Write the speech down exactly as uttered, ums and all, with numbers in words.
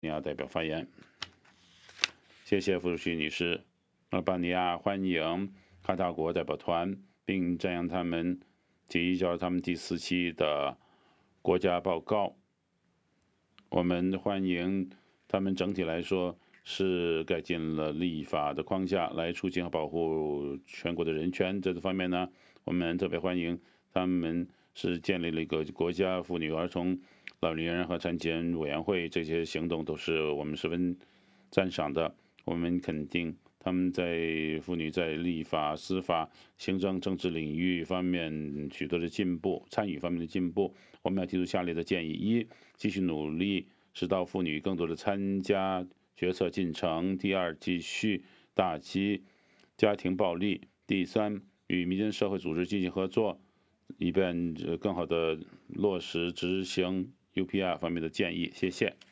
尼亚代表发言。谢谢傅淑女士。阿尔巴尼亚欢迎卡塔国代表团，并赞扬他们提交他们第四期的国家报告。我们欢迎他们整体来说是改进了立法的框架，来促进和保护全国的人权。这方面呢，我们特别欢迎他们是建立了一个国家妇女、儿童、老年人和残疾人委员会，这些行动都是我们十分赞赏的。我们肯定他们在妇女在立法、司法、行政、政治领域方面取得的进步，参与方面的进步。我们要提出下列的建议：一、继续努力使到妇女更多的参加决策进程；第二，继续打击家庭暴力；第三，与民间社会组织进行合作，以便更好的落实执行 U P R 方面的建议。谢谢。